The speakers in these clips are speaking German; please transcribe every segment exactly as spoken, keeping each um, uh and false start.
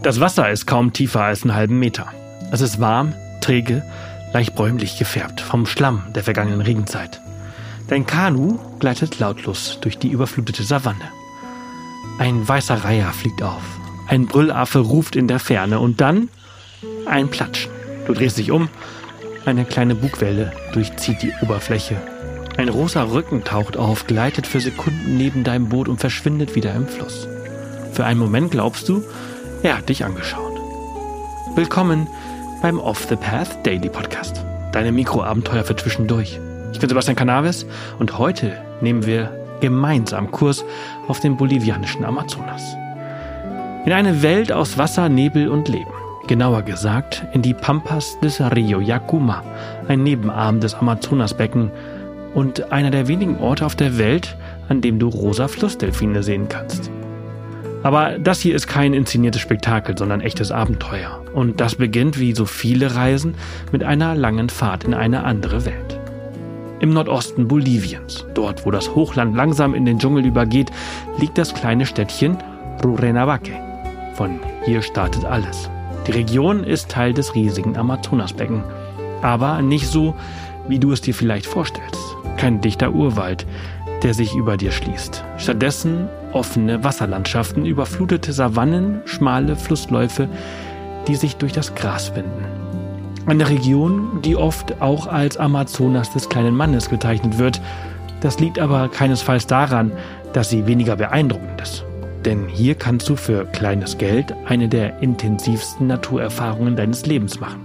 Das Wasser ist kaum tiefer als einen halben Meter. Es ist warm, träge, leicht bräunlich gefärbt vom Schlamm der vergangenen Regenzeit. Dein Kanu gleitet lautlos durch die überflutete Savanne. Ein weißer Reiher fliegt auf. Ein Brüllaffe ruft in der Ferne und dann ein Platschen. Du drehst dich um, eine kleine Bugwelle durchzieht die Oberfläche. Ein rosa Rücken taucht auf, gleitet für Sekunden neben deinem Boot und verschwindet wieder im Fluss. Für einen Moment glaubst du, er hat dich angeschaut. Willkommen beim Off the Path Daily Podcast. Deine Mikroabenteuer für zwischendurch. Ich bin Sebastian Canaves und heute nehmen wir gemeinsam Kurs auf den bolivianischen Amazonas. In eine Welt aus Wasser, Nebel und Leben. Genauer gesagt in die Pampas des Rio Yacuma, ein Nebenarm des Amazonasbecken und einer der wenigen Orte auf der Welt, an dem du rosa Flussdelfine sehen kannst. Aber das hier ist kein inszeniertes Spektakel, sondern echtes Abenteuer. Und das beginnt, wie so viele Reisen, mit einer langen Fahrt in eine andere Welt. Im Nordosten Boliviens, dort wo das Hochland langsam in den Dschungel übergeht, liegt das kleine Städtchen Rurrenabaque. Von hier startet alles. Die Region ist Teil des riesigen Amazonasbecken, aber nicht so, wie du es dir vielleicht vorstellst. Kein dichter Urwald, der sich über dir schließt. Stattdessen offene Wasserlandschaften, überflutete Savannen, schmale Flussläufe, die sich durch das Gras winden. Eine Region, die oft auch als Amazonas des kleinen Mannes bezeichnet wird. Das liegt aber keinesfalls daran, dass sie weniger beeindruckend ist. Denn hier kannst du für kleines Geld eine der intensivsten Naturerfahrungen deines Lebens machen.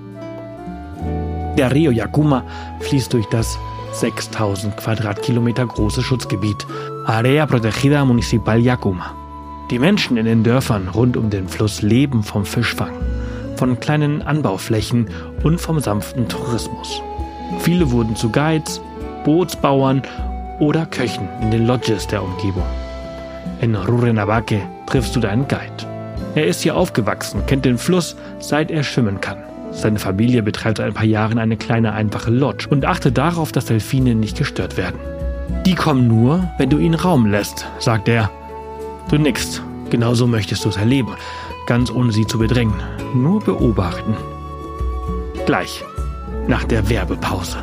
Der Rio Yacuma fließt durch das sechstausend Quadratkilometer große Schutzgebiet Área Protegida Municipal Yacuma. Die Menschen in den Dörfern rund um den Fluss leben vom Fischfang, von kleinen Anbauflächen und vom sanften Tourismus. Viele wurden zu Guides, Bootsbauern oder Köchen in den Lodges der Umgebung. In Rurrenabaque triffst du deinen Guide. Er ist hier aufgewachsen, kennt den Fluss, seit er schwimmen kann. Seine Familie betreibt seit ein paar Jahren eine kleine, einfache Lodge und achtet darauf, dass Delfine nicht gestört werden. Die kommen nur, wenn du ihnen Raum lässt, sagt er. Du nickst, genauso möchtest du es erleben, ganz ohne sie zu bedrängen. Nur beobachten. Gleich, nach der Werbepause.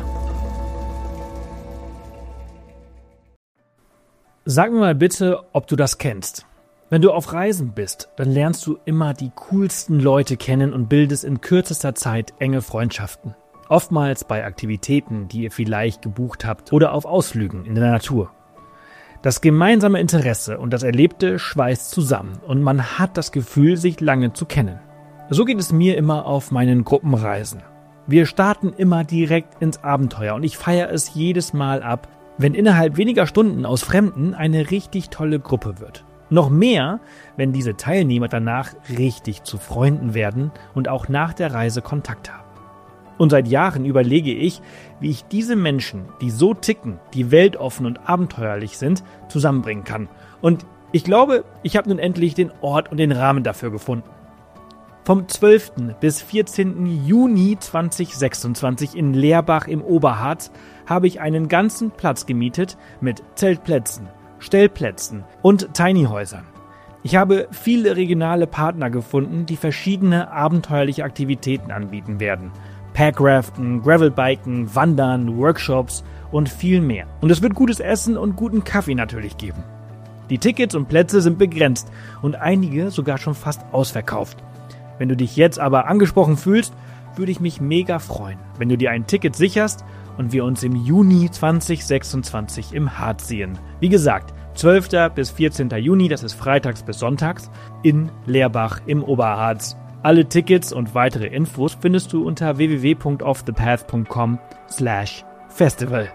Sag mir mal bitte, ob du das kennst. Wenn du auf Reisen bist, dann lernst du immer die coolsten Leute kennen und bildest in kürzester Zeit enge Freundschaften. Oftmals bei Aktivitäten, die ihr vielleicht gebucht habt oder auf Ausflügen in der Natur. Das gemeinsame Interesse und das Erlebte schweißt zusammen und man hat das Gefühl, sich lange zu kennen. So geht es mir immer auf meinen Gruppenreisen. Wir starten immer direkt ins Abenteuer und ich feiere es jedes Mal ab, wenn innerhalb weniger Stunden aus Fremden eine richtig tolle Gruppe wird. Noch mehr, wenn diese Teilnehmer danach richtig zu Freunden werden und auch nach der Reise Kontakt haben. Und seit Jahren überlege ich, wie ich diese Menschen, die so ticken, die weltoffen und abenteuerlich sind, zusammenbringen kann. Und ich glaube, ich habe nun endlich den Ort und den Rahmen dafür gefunden. Vom zwölften bis vierzehnten Juni zweitausendsechsundzwanzig in Leerbach im Oberharz habe ich einen ganzen Platz gemietet mit Zeltplätzen, Stellplätzen und Tinyhäusern. Ich habe viele regionale Partner gefunden, die verschiedene abenteuerliche Aktivitäten anbieten werden. Packraften, Gravelbiken, Wandern, Workshops und viel mehr. Und es wird gutes Essen und guten Kaffee natürlich geben. Die Tickets und Plätze sind begrenzt und einige sogar schon fast ausverkauft. Wenn du dich jetzt aber angesprochen fühlst, würde ich mich mega freuen, wenn du dir ein Ticket sicherst und wir uns im Juni zweitausendsechsundzwanzig im Harz sehen. Wie gesagt, zwölften bis vierzehnten Juni, das ist freitags bis sonntags, in Leerbach im Oberharz. Alle Tickets und weitere Infos findest du unter w w w punkt off the path punkt com slash festival.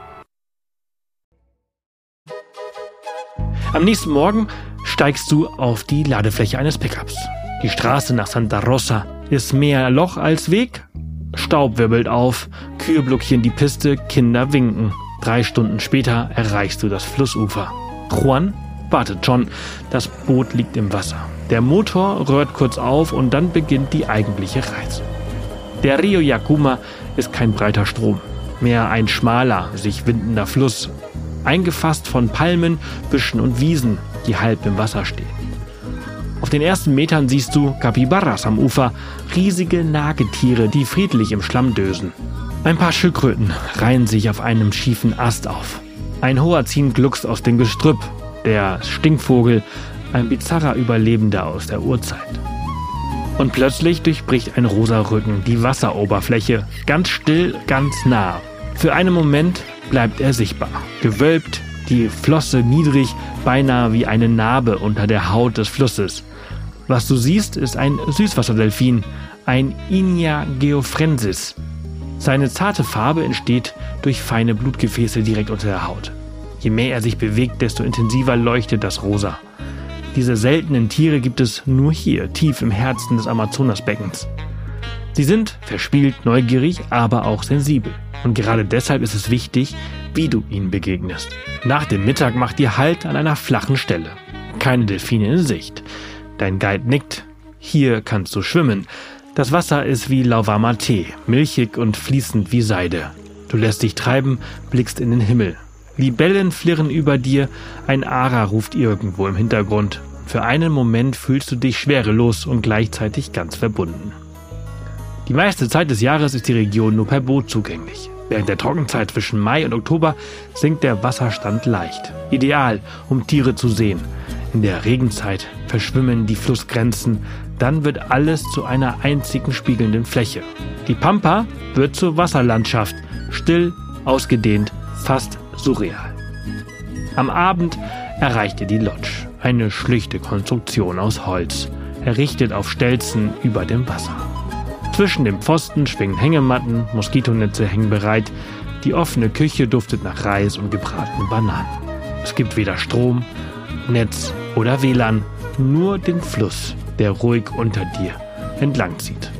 Am nächsten Morgen steigst du auf die Ladefläche eines Pickups. Die Straße nach Santa Rosa ist mehr Loch als Weg. Staub wirbelt auf, Kühe blockieren die Piste, Kinder winken. Drei Stunden später erreichst du das Flussufer. Juan wartet schon, das Boot liegt im Wasser. Der Motor rührt kurz auf und dann beginnt die eigentliche Reise. Der Rio Yacuma ist kein breiter Strom, mehr ein schmaler, sich windender Fluss, eingefasst von Palmen, Büschen und Wiesen, die halb im Wasser stehen. Auf den ersten Metern siehst du Capybaras am Ufer, riesige Nagetiere, die friedlich im Schlamm dösen. Ein paar Schildkröten reihen sich auf einem schiefen Ast auf. Ein Hoazin gluckst aus dem Gestrüpp, der Stinkvogel, ein bizarrer Überlebender aus der Urzeit. Und plötzlich durchbricht ein rosa Rücken die Wasseroberfläche, ganz still, ganz nah. Für einen Moment bleibt er sichtbar, gewölbt, die Flosse niedrig, beinahe wie eine Narbe unter der Haut des Flusses. Was du siehst, ist ein Süßwasserdelfin, ein Inia geoffrensis. Seine zarte Farbe entsteht durch feine Blutgefäße direkt unter der Haut. Je mehr er sich bewegt, desto intensiver leuchtet das Rosa. Diese seltenen Tiere gibt es nur hier, tief im Herzen des Amazonasbeckens. Sie sind verspielt, neugierig, aber auch sensibel. Und gerade deshalb ist es wichtig, wie du ihnen begegnest. Nach dem Mittag macht ihr Halt an einer flachen Stelle. Keine Delfine in Sicht. Dein Guide nickt. Hier kannst du schwimmen. Das Wasser ist wie lauwarmer Tee, milchig und fließend wie Seide. Du lässt dich treiben, blickst in den Himmel. Libellen flirren über dir, ein Ara ruft irgendwo im Hintergrund. Für einen Moment fühlst du dich schwerelos und gleichzeitig ganz verbunden. Die meiste Zeit des Jahres ist die Region nur per Boot zugänglich. Während der Trockenzeit zwischen Mai und Oktober sinkt der Wasserstand leicht. Ideal, um Tiere zu sehen. In der Regenzeit verschwimmen die Flussgrenzen, dann wird alles zu einer einzigen spiegelnden Fläche. Die Pampa wird zur Wasserlandschaft, still, ausgedehnt, fast surreal. Am Abend erreicht ihr die Lodge, eine schlichte Konstruktion aus Holz, errichtet auf Stelzen über dem Wasser. Zwischen den Pfosten schwingen Hängematten, Moskitonetze hängen bereit, die offene Küche duftet nach Reis und gebratenen Bananen. Es gibt weder Strom, Netz oder W L A N, nur den Fluss, der ruhig unter dir entlang zieht.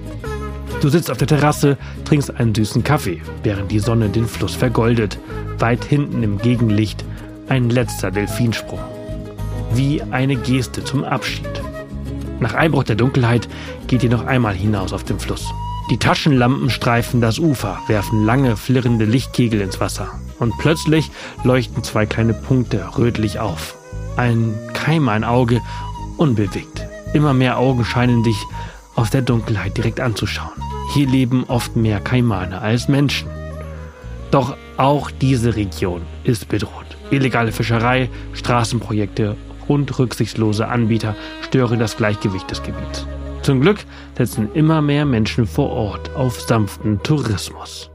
Du sitzt auf der Terrasse, trinkst einen süßen Kaffee, während die Sonne den Fluss vergoldet. Weit hinten im Gegenlicht ein letzter Delfinsprung. Wie eine Geste zum Abschied. Nach Einbruch der Dunkelheit geht ihr noch einmal hinaus auf den Fluss. Die Taschenlampen streifen das Ufer, werfen lange, flirrende Lichtkegel ins Wasser. Und plötzlich leuchten zwei kleine Punkte rötlich auf. Ein Keim, ein Auge, unbewegt. Immer mehr Augen scheinen dich aus der Dunkelheit direkt anzuschauen. Hier leben oft mehr Kaimane als Menschen. Doch auch diese Region ist bedroht. Illegale Fischerei, Straßenprojekte und rücksichtslose Anbieter stören das Gleichgewicht des Gebiets. Zum Glück setzen immer mehr Menschen vor Ort auf sanften Tourismus.